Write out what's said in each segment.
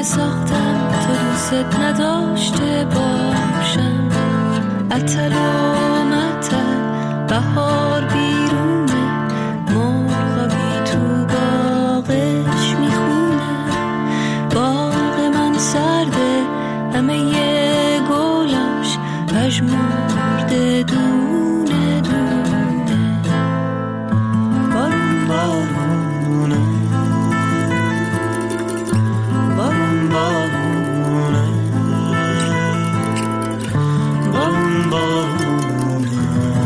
ساختم تا دوست نداشته باشم. عطل و مطل بهار بیرونه، مرغابی تو باغش میخونه. باغ من سرده، همه ی گلاش پژمرده دونه دونه. بارون بارونه، بارون بارونه، بارون بارونه،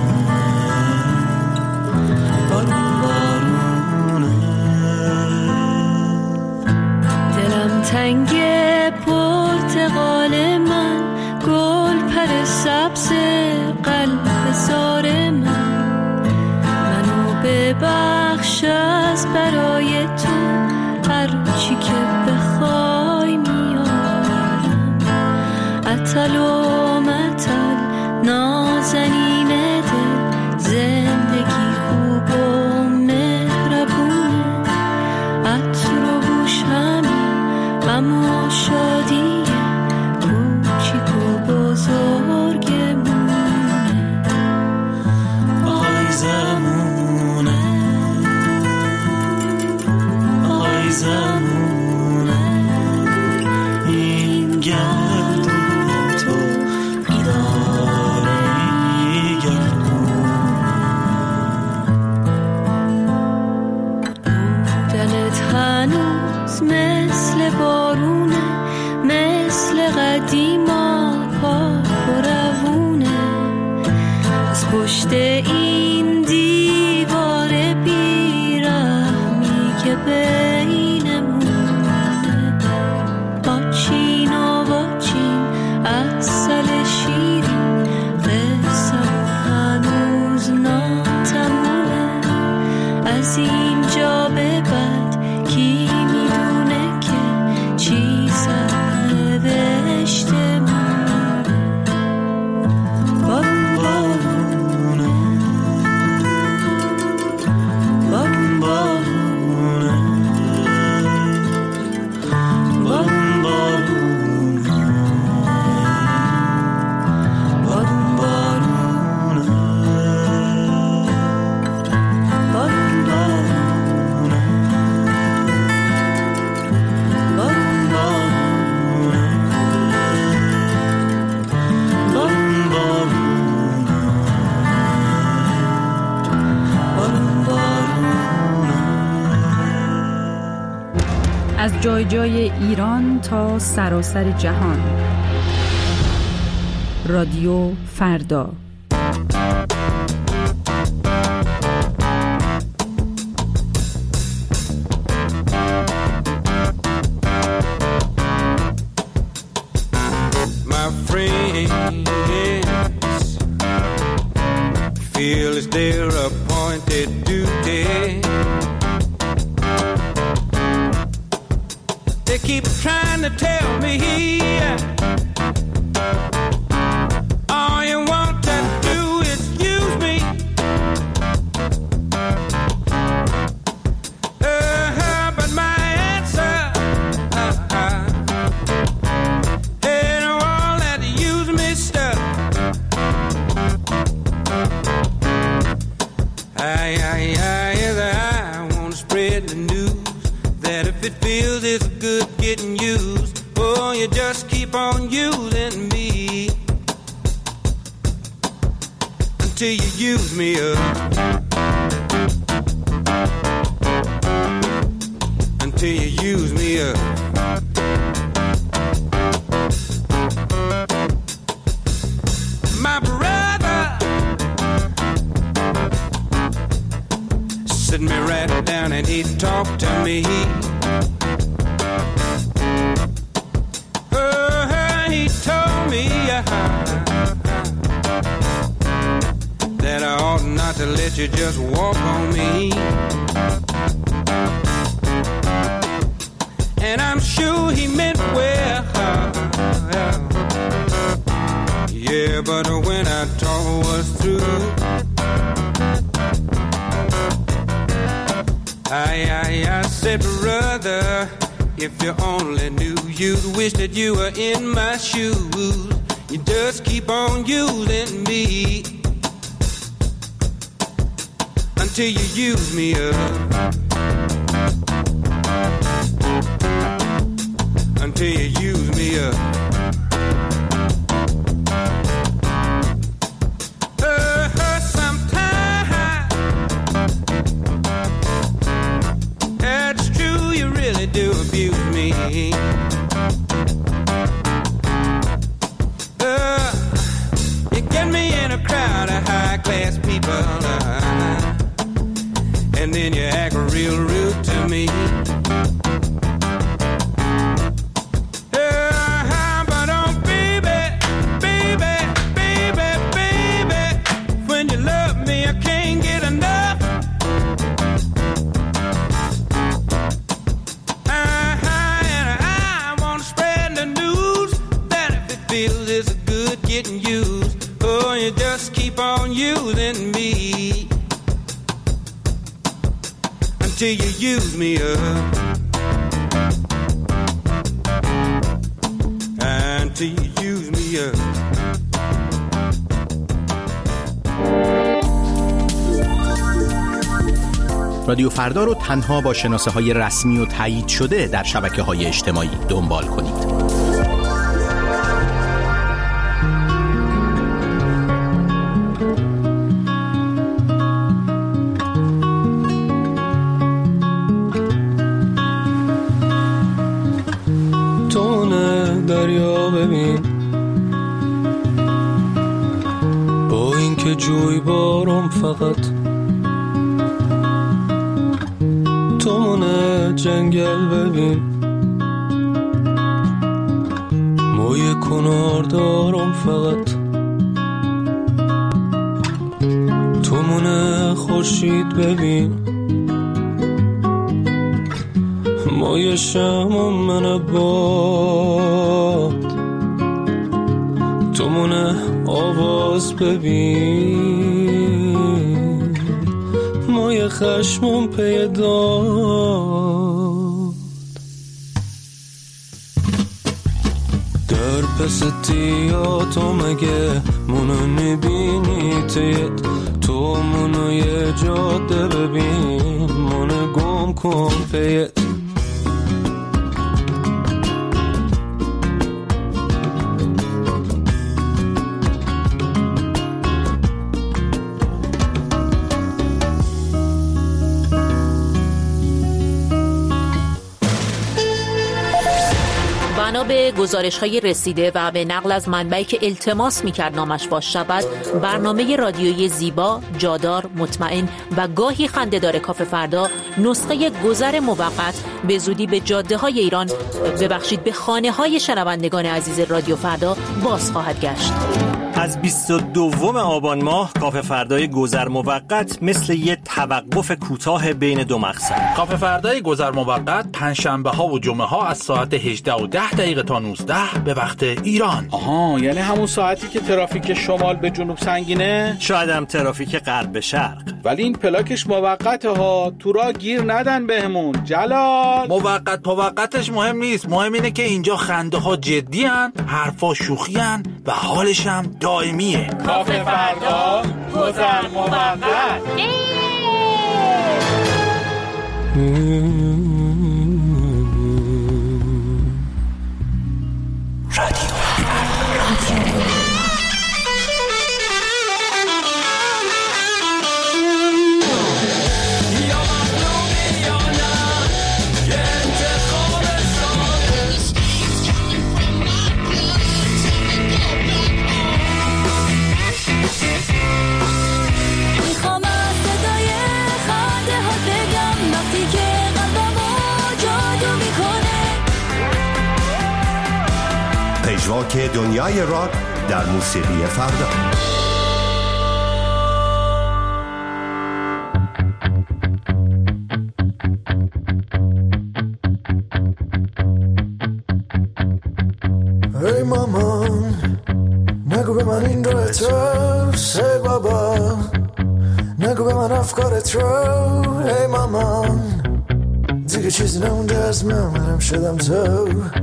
بارون بارونه. دلم تنگه پرتقال من، گل پر سبز قلب زار من. منو ببخش از برای تو، هر چی که بخوای میارم. عطل و مطل نازنین دل، زندگی خوب و مهربونه. عطر و بوش همین غم و شادیه، کوچیک و بزرگمونه. آی زمونه، آی زمونه، این گردون تو بیداره گردونه. بودنت هنوز مثل بارونه، مثل قدیما پاک و روونه. از پشت این دیوار بیرحمی که بینمونه، آچین و واچین عسل شیرین، قصه هنوز ناتمومه. از اینجا به بعد کی میدونه که چی سرنوشته مونه. بارون بارونه، بارون بارونه، بارون بارونه، بارون بارونه، بارون بارونه، بارون بارونه، بارون بارونه. از جای جای ایران تا سراسر جهان. رادیو فردا. My friends feel it's their appointed duty. They keep trying to tell me all you want to do is use me. But my answer ain't all that use me stuff. I want to spread the news that if it feels it's good getting used, oh, you just keep on using me until you use me up. Until you use me up. My brother sit me right down and he talked to me. He told me that I ought not to let you just walk on me. And I'm sure he meant well. Yeah, but when our talk was through, I said, brother, If you only knew, you'd wish that you were in my shoes. You just keep on using me until you use me up. Until you use me up. Do abuse me. You get me in a crowd of high-class people, and then you act real rude to me. But oh, baby, baby, baby, baby, when you love me, I can't get enough. Getting used, oh, you just keep on using me until you use me up, until you use me up. رادیو فردا رو تنها با شناسه‌های رسمی و تایید شده در شبکه‌های اجتماعی دنبال کنید. دریا ببین با اینکه جوی بارم فقط تو مونه جنگل ببین موی کنار دارم فقط تو مونه خورشید ببین موی شمع من باد تو مونه آواز ببین موی خشمم پیداد در پس تیاتو مگه منو میبینی تیت تو منو یه جاده ببین منو گم کن پیت بنا به گزارش‌های رسیده و به نقل از منبعی که التماس می‌کرد نامش فاش شود، برنامه رادیویی زیبا، جادار، مطمئن و گاهی خنده‌دار کافه فردا نسخه گذر موقت به زودی به جاده‌های ایران، به خانه‌های شنوندگان عزیز رادیو فردا باز خواهد گشت. از 22 آبان ماه کافه فردای گذر موقت مثل یه توقف کوتاه بین دو مقصد. کافه فردای گذر موقت پنجشنبه ها و جمعه ها از ساعت 18:10 تا 19 به وقت ایران. آها، یعنی همون ساعتی که ترافیک شمال به جنوب سنگینه؟ شاید هم ترافیک غرب به شرق. ولی این پلاکش موقته ها، تو راه گیر ندن بهمون. جلال موقتش مهم نیست، مهم اینه که اینجا خنده ها جدی هن، حرفا شوخی هن و حالش هم دائمیه. کافه فردا گذر موقت. پژواک دنیای راک در موسیقی فردا. ای مامان نگو به من این رو اتراس، ای بابا نگو به من افکارت رو، ای مامان دیگه چیزی نمونده از منم شدم تو.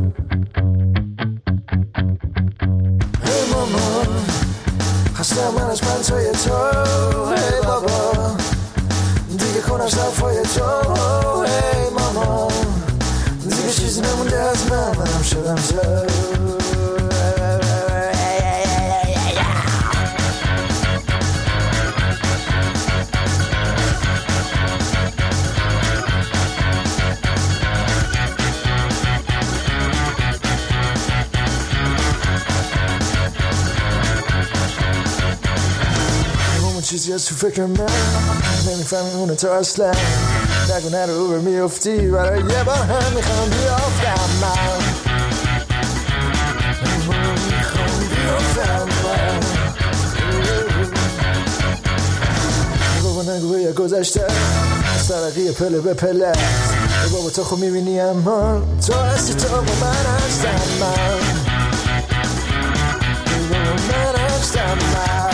هی ماما خستم من از پنتای تو. هی بابا دیگه کن از حرفای تو. هی ماما دیگه چیزی نمونده از منم شدم تو. چیزی از تو فکر من نمیفهمی اونو تو اصلا. نگو نرو به میفتی برای یه بار هم میخوام بیافتم من. بابا نگو به یه گذشته از طرقی پله به پله. بابا تو خب میبینی اما تو هستی تو با من هستم من. من هستم من.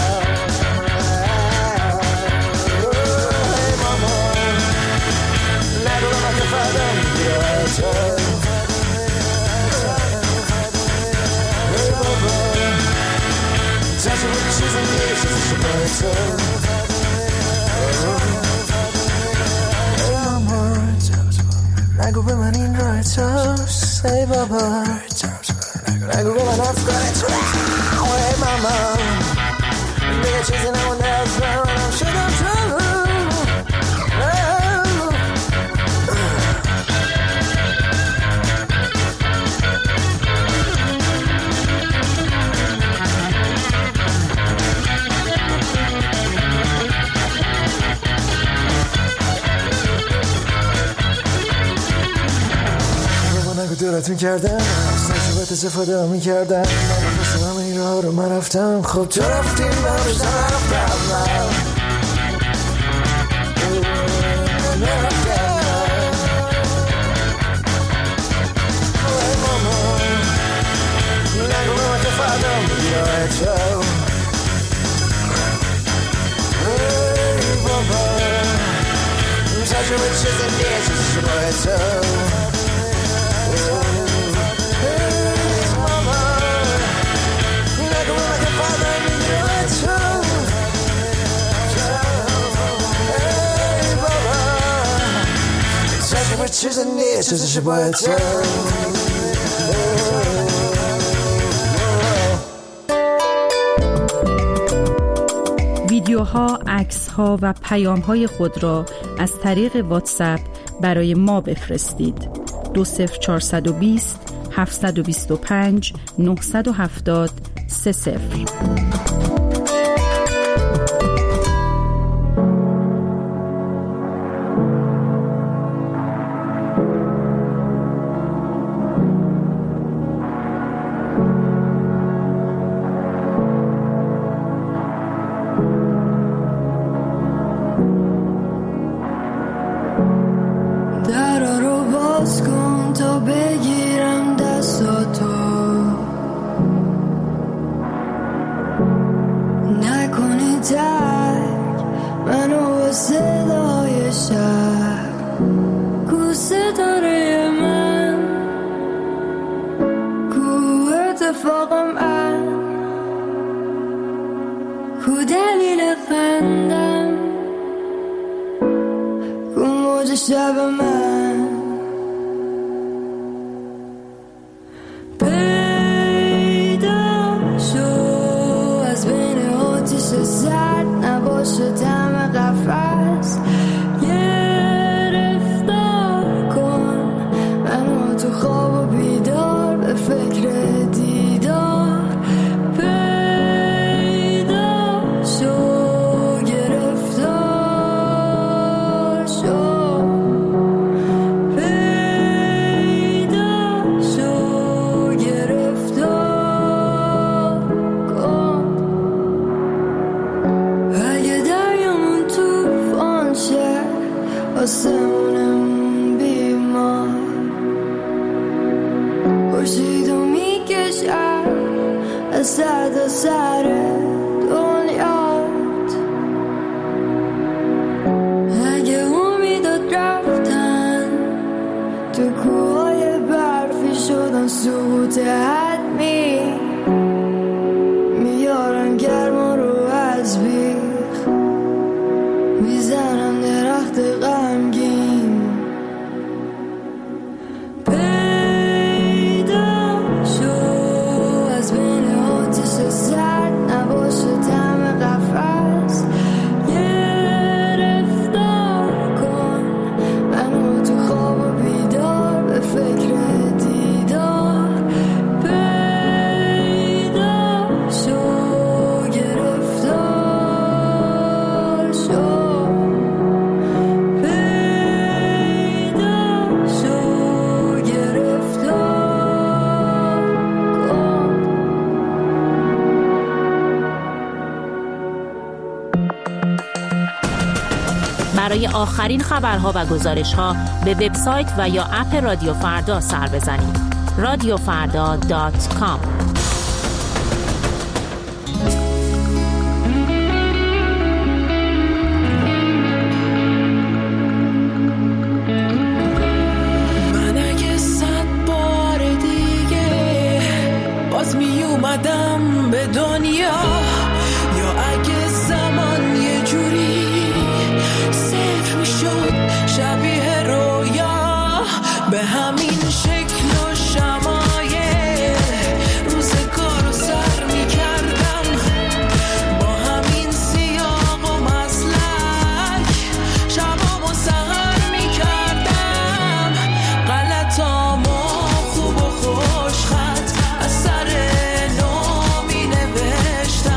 نگو به من این راه توست ای بابا. نگو به من افکار تو. ای ماما دیگه چیزی نمونده از منم شدم تو. دورت میکردم از تجربت استفاده میکردم. من پس همه این راه رو من رفتم. خب تو رفتیم من روزم رفتم من. ای ماما نگو به من که فردام بیای تو. ای بابا تجربه چیزی نیست شبای تو. چیزی نیست چیزی باید تو. ویدیوها، عکس‌ها و پیام‌های خود را از طریق واتساپ برای ما بفرستید. 20420 725 970 30. شب من پیدا شو از بین آتیش زد نباشه طعم قفس گرفتار کن منو تو خواب و بیدار به فکر دیدار پیدا شو آسمونم بیمار خورشیدو میکشم از سر سر دنیات اگه امیدات رفتن سقوط حتمی میارن گرما رو از بیخ میزنن درخت غمگین پیدا شو از بین آتش سرد نباشه طعم قفس گرفتار کن منو تو خواب و بیدار به فکر دیدار پیدا شو گرفتار شو پیدا شو گرفتار کن برای آخرین خبرها و گزارش‌ها به وبسایت و یا اپ رادیو فردا سر بزنید. radiofarda.com. من اگه 100 بار دیگه باز می اومدم به دنیا، یا اگه زمان یه جوری صفر می شد شبیه رویا، به همین شکل و شمایه روزگار سر می کردم، با همین سیاق و مسلک شبامو سهر می کردم، غلطامو خوب و خوش خط از سر نو می نوشتم.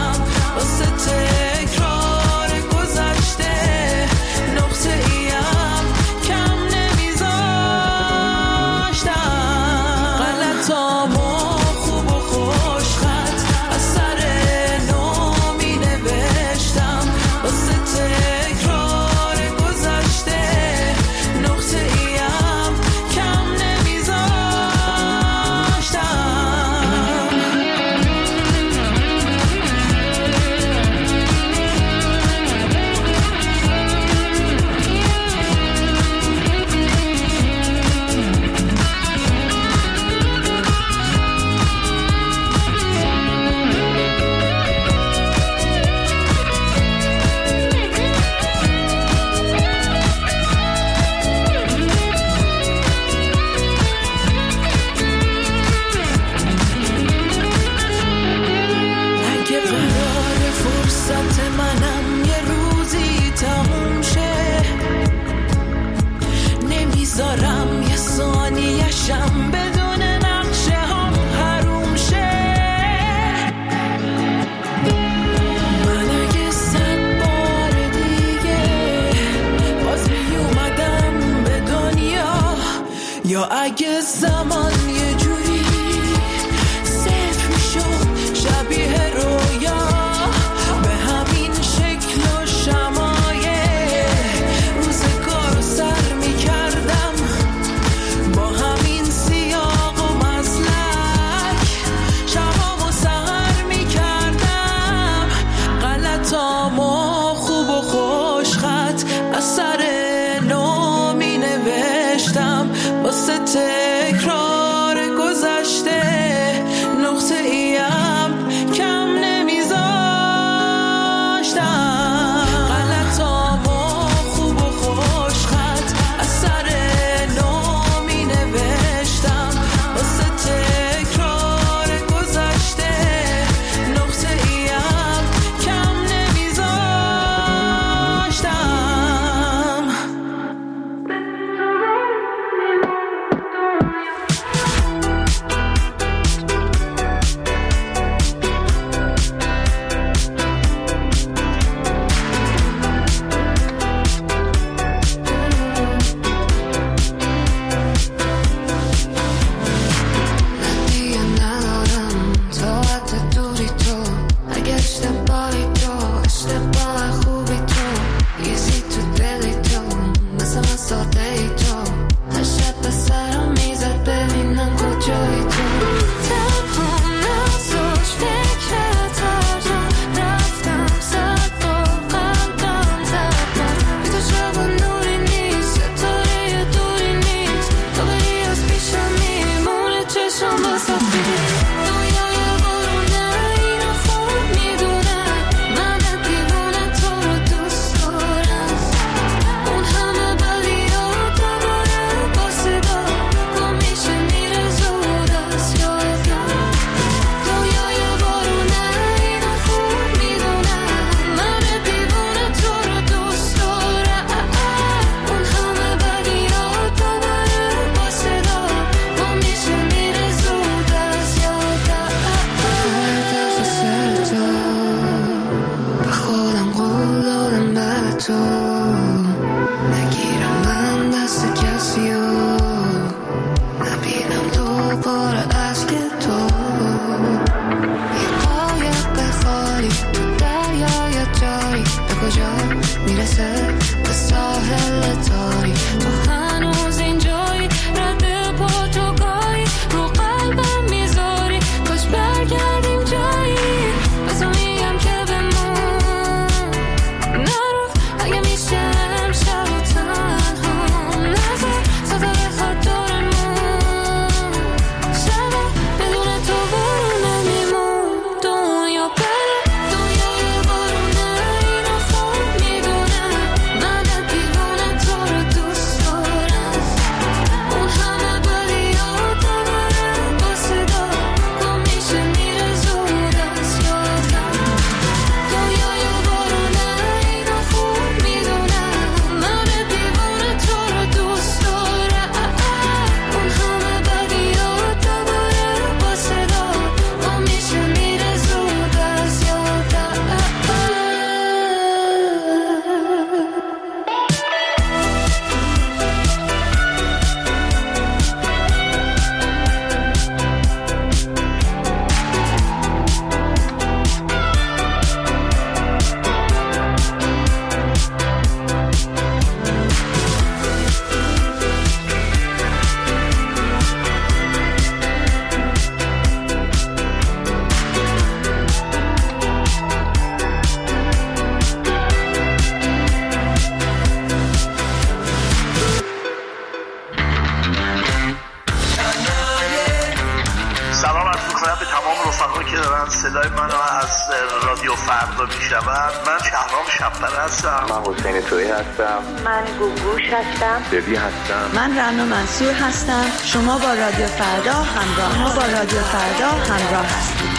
میکنم به تمام رفقایی که دارن صدای منو از رادیو فردا میشنون. من شهرام شب‌پر هستم. من حسین تویی هستم. من گوگوش هستم. ببی هستم. من رنا منصور هستم. شما با رادیو فردا همراه هستید.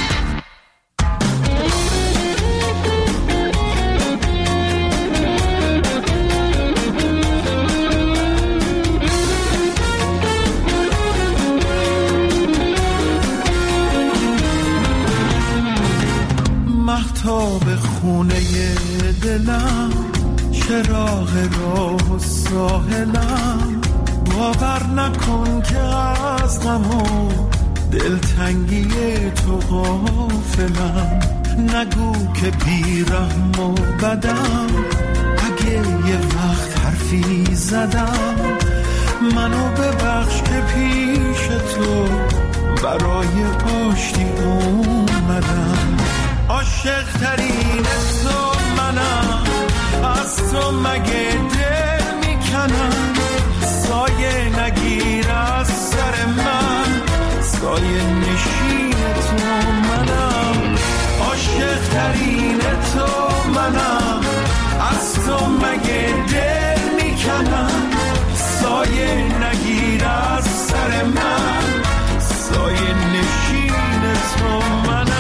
مهتاب خونه دلم، چراغ راه و ساحلم، باور نکن که از غم و دلتنگی تو غافلم. نگو که بیرحم و بدم، اگه یه وقت حرفی زدم، منو ببخش که پیش تو برای آشتی اومدم. عاشق ترین تو منم، از تو مگه دل میکنم. سایه نگیر از سر من، سایه نشین تو منم. عاشق ترین تو منم، از تو مگه دل میکنم. سایه نگیر از سر من، سایه نشین تو منم.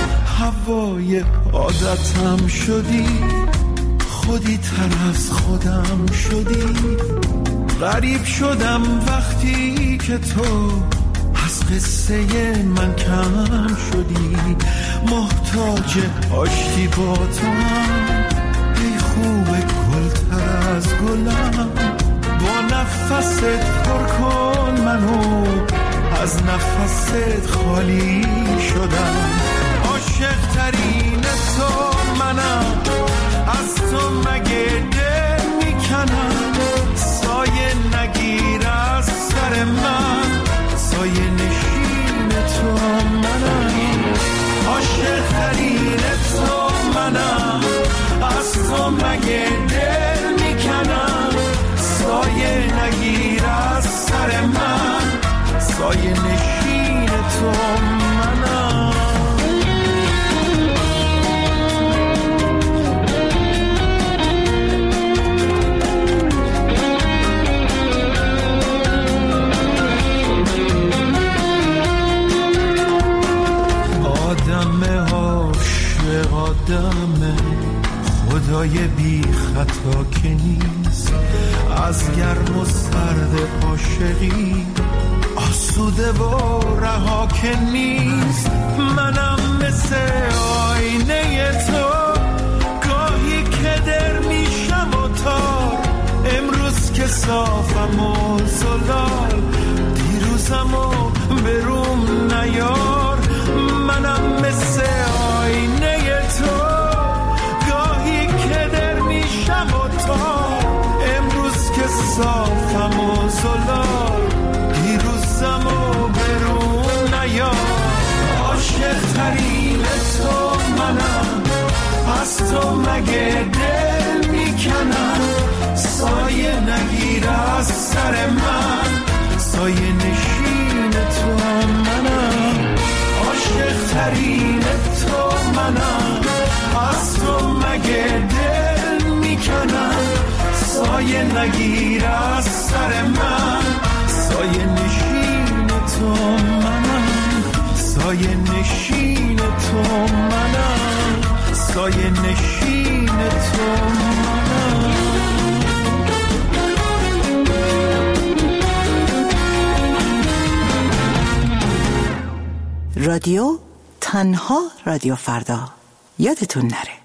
هوای عادتم شدی، خودی تر از خودم شدی. غریب شدم وقتی که تو از قصه من کم شدی. محتاج آشتی با تو هم، ای خوب گل تر از گلم. با نفست پر کن منو، از نفست خالی شدم. عاشق ترین تو منم، از تو مگه دل میکنم. سایه نگیر از سر من، سایه نشین تو منم. عاشق ترین تو منم، از تو مگه دل میکنم. سایه نگیر از سر من، سایه نشین تو منم. آدم خدای بی خطا که نیست، از گرم و سرد عاشقی آسوده و رها که نیست. منم مثل آینه تو، گاهی که در میشم و تار. امروز که صافم و زلال، دیروزم و بروم نیار. منم مثل آینه تو، گاهی که در میشم و تار. امروز که صافم و زلال، دیروزم و برون نیار. عاشق ترین تو منم، از تو مگه دل میکنم. سایه نگیر از سر من، سایه نشین تو منم. عاشق ترین تو منم، از تو مگه دل میکنم. سایه نگیر از سر من، سایه نشین تو منم. سایه نشین تو منم، سایه نشین تو منم. رادیو تنها رادیو فردا، یادتون نره.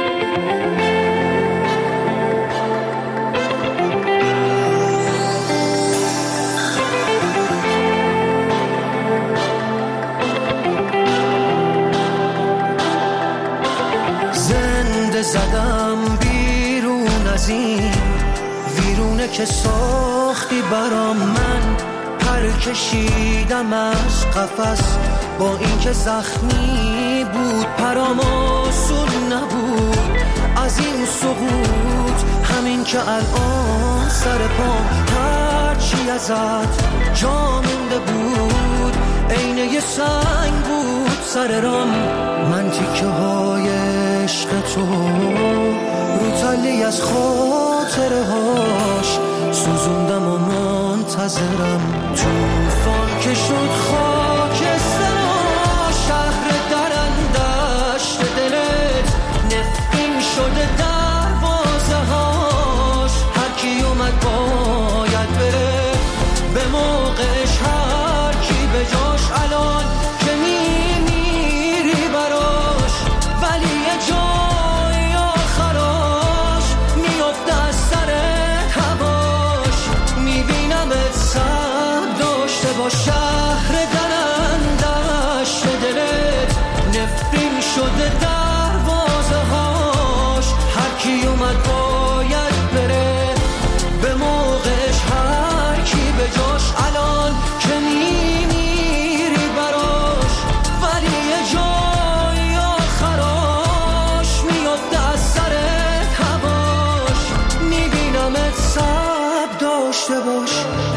زنده زدم بیرون از این ویرونه که ساختی برام. من پر کشیدم از قفس، با اینکه زخمی بود پرام آسون نبود. از این سقوط همین که الان سر پام هرچی ازت جا مونده بود. عینه سنگ بود سر رام، من تیکه های عشق تو رو تلی از خاطره هاش سوزوندم و منتظرم. توفان که شد خاکستر شهر درندشت دلت، نفرین شده دروازه هاش، هر کی اومد باید بره به موقعش، هر کی به جاش الان که میمیری براش، ولی یه جای آخراش میفته از سر هواش. میبینمت سب داشته با شهر درندش دلت، نفرین شده دروازه هاش، هر کی اومد باید بره به موقعش، هر کی به جاش الان که میمیری براش، ولی یه جای آخراش میفته از سر هواش. میبینمت سب داشته باش.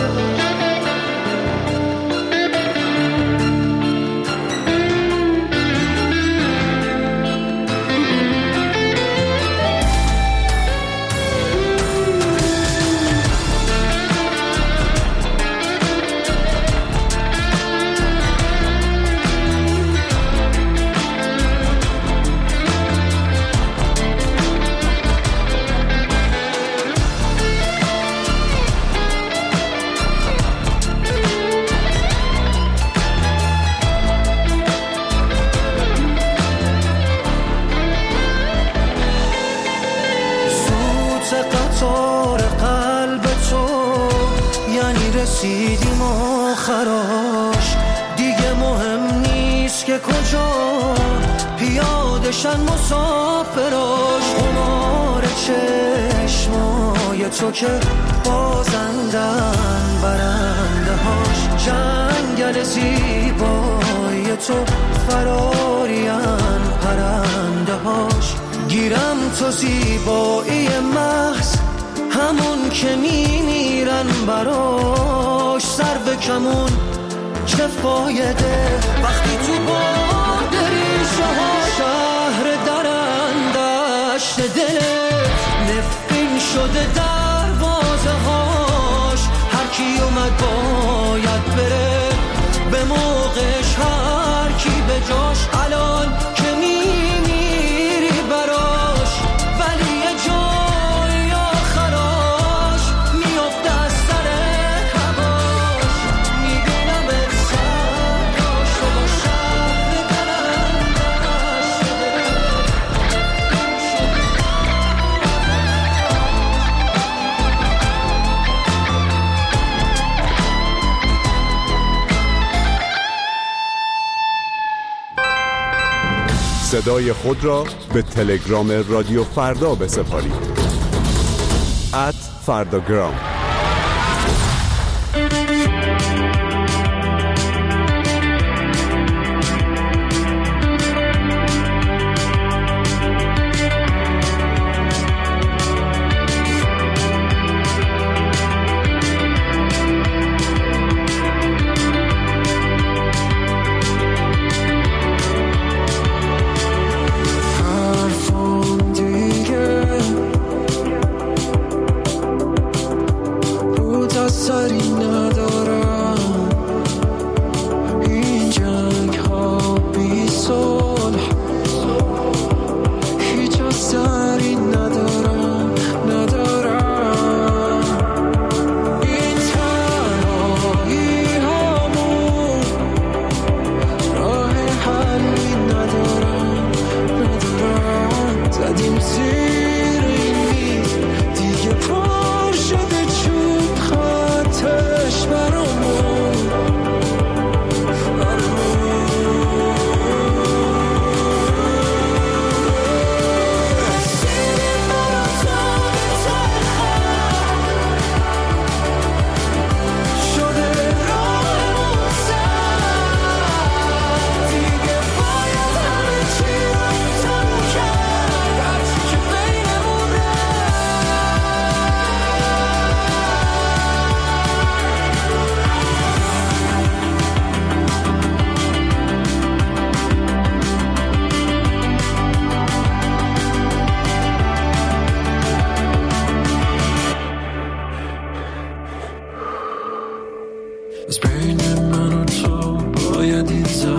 رسیدیم آخراش، دیگه مهم نیست که کجا پیادشن مسافراش. قمار چشمای تو که بازندن برنده هاش، جنگل زیبای تو فرارین پرنده هاش. گیرم تو زیبایی محض همون که میمیرن براش، سر به کمون چه فایده وقتی تو باد ریشه ها شهر درندش دلت، نفرین شده دروازه هاش، هر کی اومد باید بره به موقعش، هر کی به جاش الان که میمیری براش، ولی یه جای آخراش میفته از سر هواش. میبینم سر داشته با شهر درندش صدای خود را به تلگرام رادیو فردا بسپارید. @فرداگرام.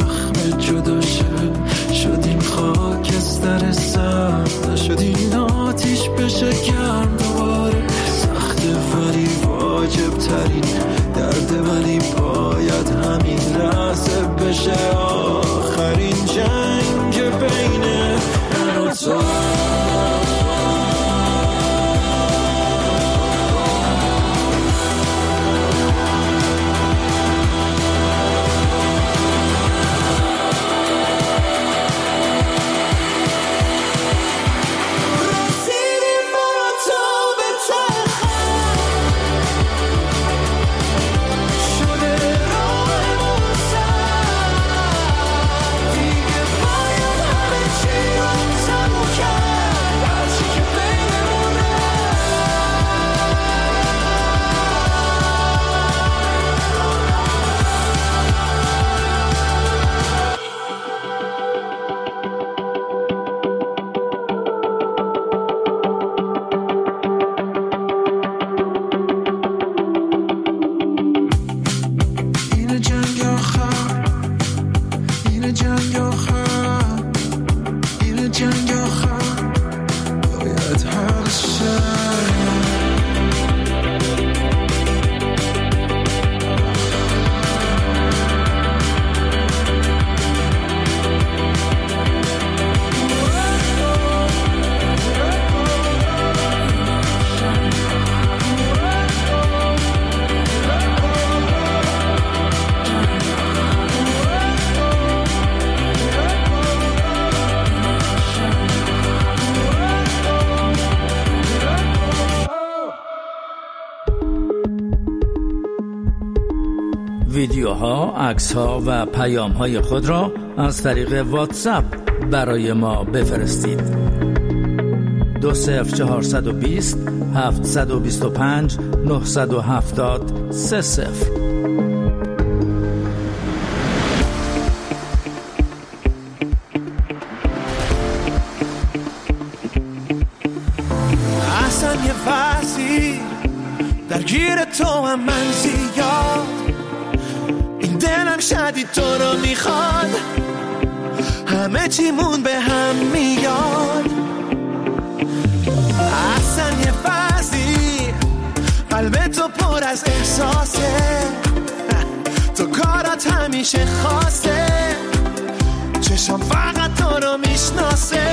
زخم جدا شدیم خاکستر سرد، نشدیم آتیش بشه گرم دوباره. سخته ولی واجب ترین درد، ولی باید همین لحظه بشه آخرین جنگ بین من و تو. ویدیوها، عکس‌ها و پیام‌های خود را از طریق واتساپ برای ما بفرستید. 20420 725 970 30. اصلا یه فصلی درگیر تو هم من زیاد، این دلم شدید تو رو میخواد، همه چیمون به هم میاد. اصلا یه فصلی قلب تو پر از احساسه، تو کارات همیشه خاصه، چشم فقط تو رو میشناسه.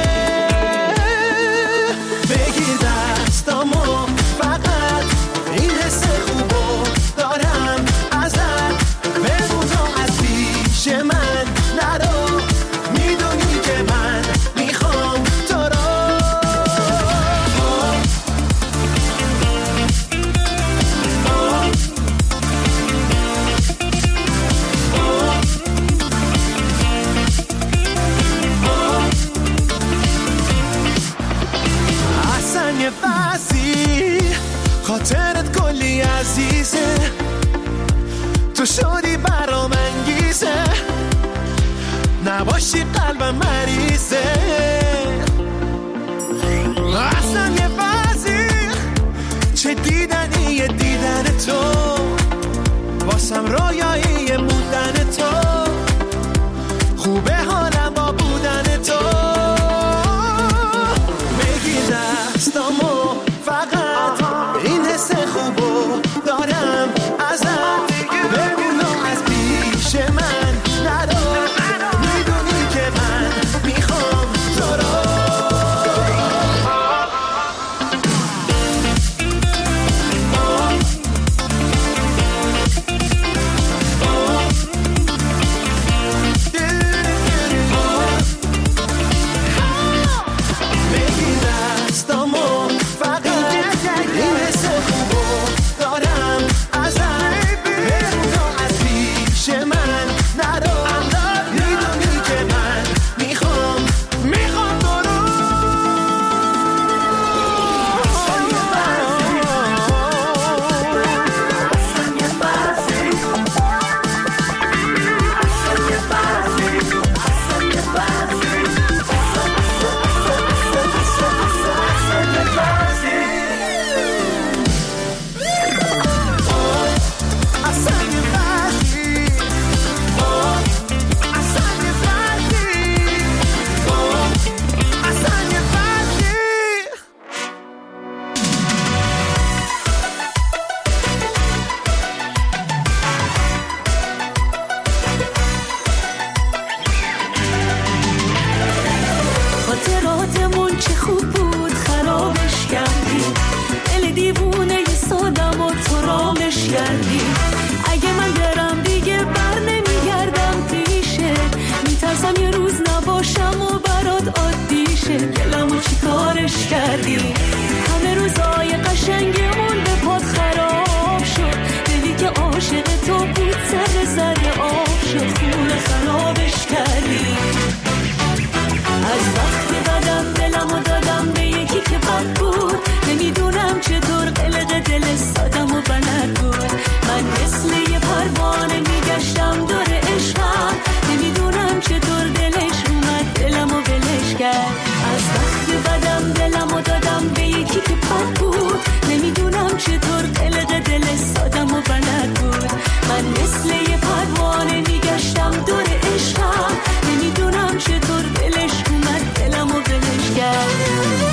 بگیر دستامو فقط، این حس خوبو دارم ازت، بمون تو از پیش من نرو، میدونی که من میخوام تو رو. اصلا یه فصلی خاطرت کلی عزیزه، تو شدی برام انگیزه، نباشی قلبم مریضه. اصلا یه فصلی چه دیدنیه دیدن تو، واسم رویایی موندن تو، خوبه حالم با بودن تو. بگیر دستامو فقط، این حس خوبو دارم ازت، بمونو از پیش من نرو، میدونی که من میخوام تو رو. خرابش کردی. همه روزای قشنگمون به پات خراب شد. دلی که عاشق تو بود سر زده آب شد. خونه خرابش کردی. از وقتی بدم دلمو دادم به یکی که بد بود. نمیدونم چطور قلق دل سادم و بلد بود. من مثل یه پروانه میگشتم دور عشقم. نمیدونم چطور دلش اومد دلمو ولش کرد. از وقتی بدم دلمو دادم به یکی که بد بود. نمیدونم چطور قلق دل سادم و بلد بود. من مثل یه پروانه میگشتم دور عشقم. نمیدونم چطور دلش اومد دلمو ولش کرد.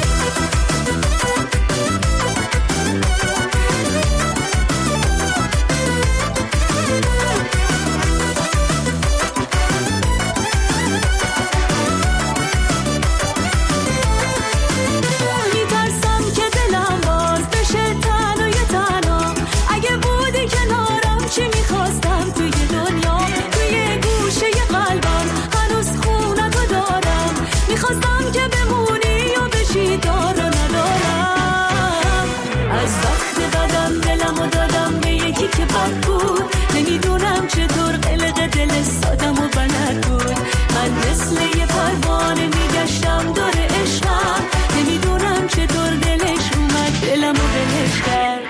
که بد بود. نمیدونم چطور قلق دل سادم و بلد بود. من مثل یه پروانه میگشتم دور عشقم. نمیدونم چطور دلش اومد دلمو ولش کرد.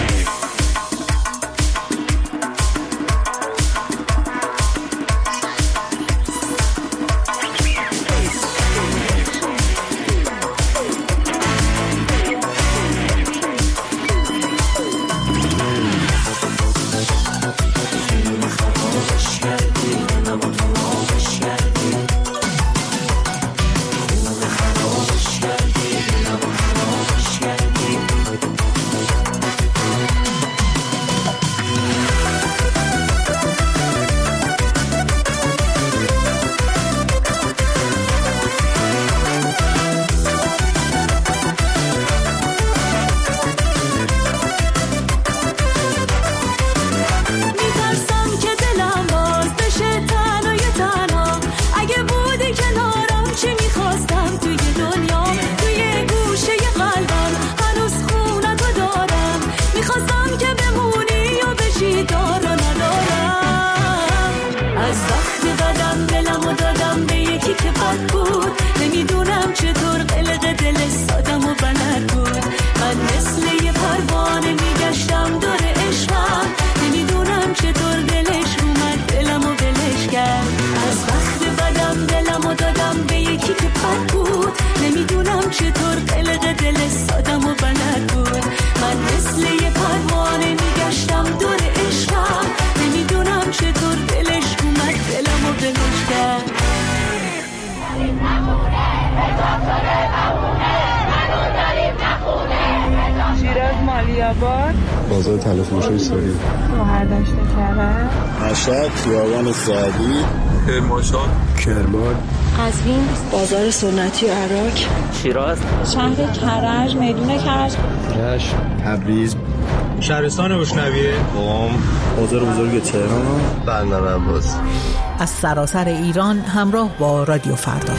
بازار تلفروشی سوری هر داشته کرده مشهد خیابان سعدی کرمانشاه کرمان قزوین بازار سنتی عراق شیراز شهر کرج میدون کرج رشت تبریز شهرستان بشنویه قم بازار بزرگ تهران بندر عباس. از سراسر ایران همراه با رادیو فردا.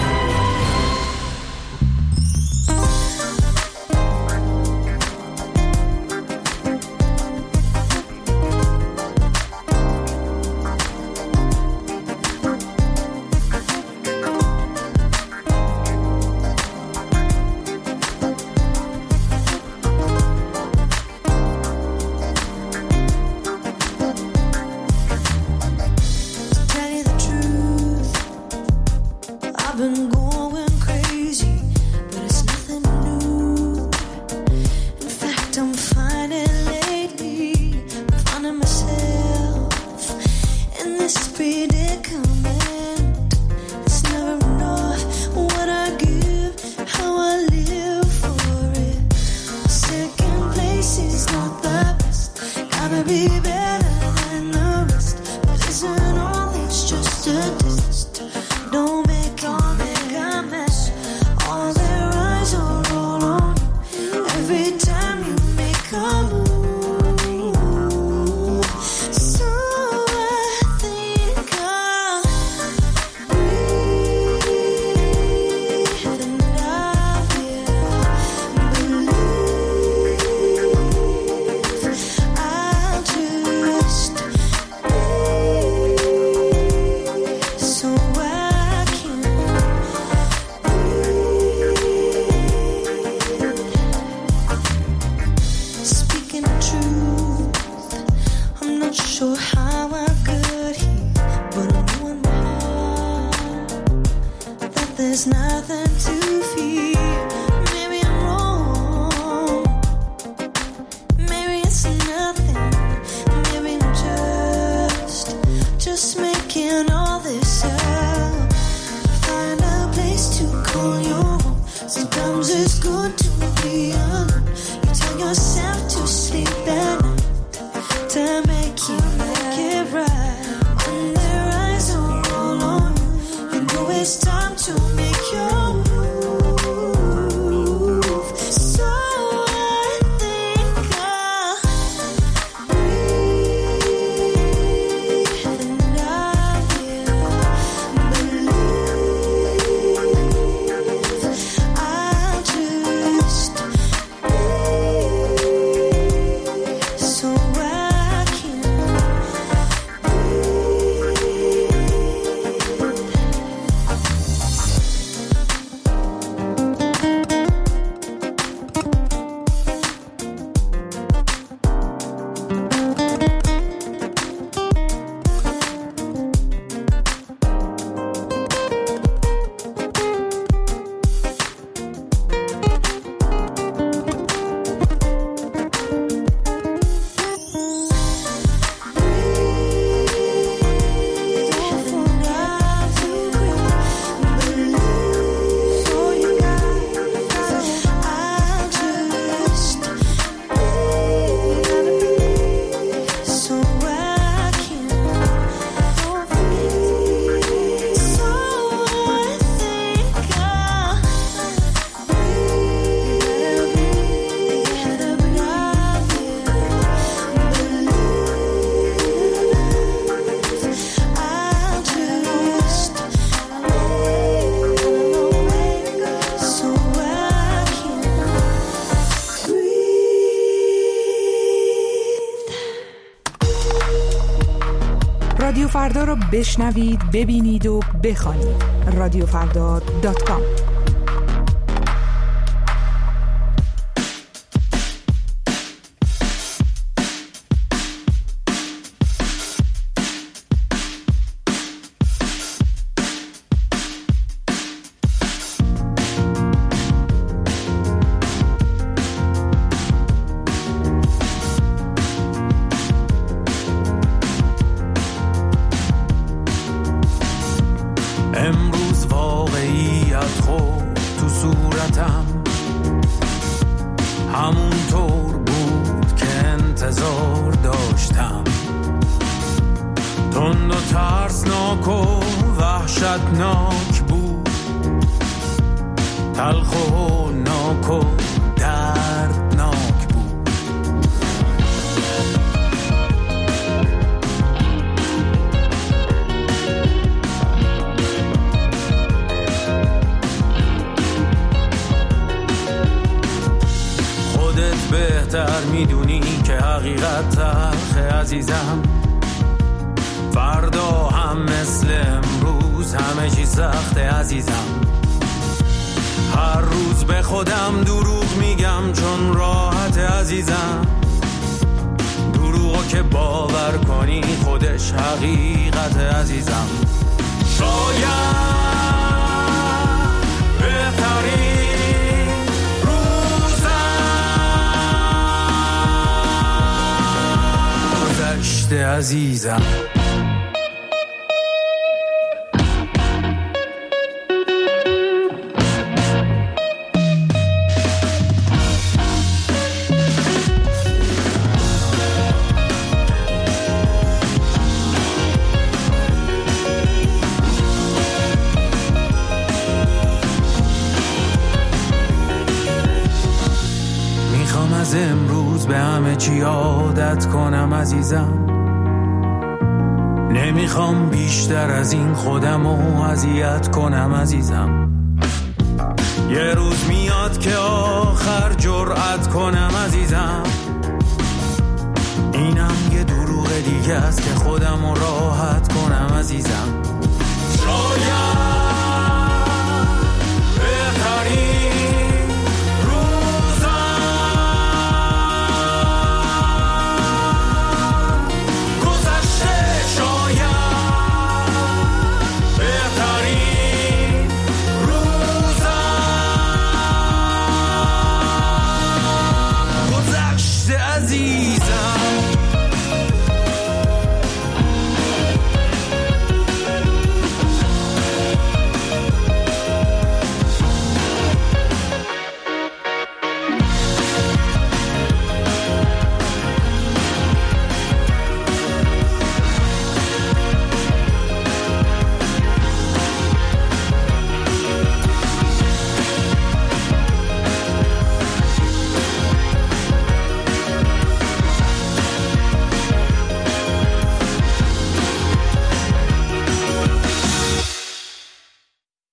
Don't make there's nothing to fear. Maybe I'm wrong. Maybe it's nothing. Maybe I'm just making all this up. Find a place to call your own. Sometimes it's good to be alone. You tell yourself to sleep at night to make it right. When their eyes are all on you, you know it's time to make your move. So I think I'll breathe and I will believe. I'll just breathe so I can رادیو فردا رو بشنوید، ببینید و بخوانید. رادیوفردا.com. امروز واقعیت خود تو صورتم همونطور بود که انتظار داشتم. تند و ترسناک و وحشتناک بود، تلخ و ناک و دردناک بود. بهتر میدونی که حقیقت تلخه عزیزم. فردا هم مثل امروز همه چی سخته عزیزم. هر روز به خودم دروغ میگم چون راحت عزیزم. دروغو که باور کنی خودش حقیقت عزیزم. شاید بهترین عزیزم. میخوام از امروز به همه چی عادت کنم عزیزم. نمیخوام بیشتر از این خودمو اذیت کنم عزیزم. یه روز میاد که آخر جرأت کنم عزیزم. اینم یه دروغ دیگه است که خودمو راحت کنم عزیزم. شاید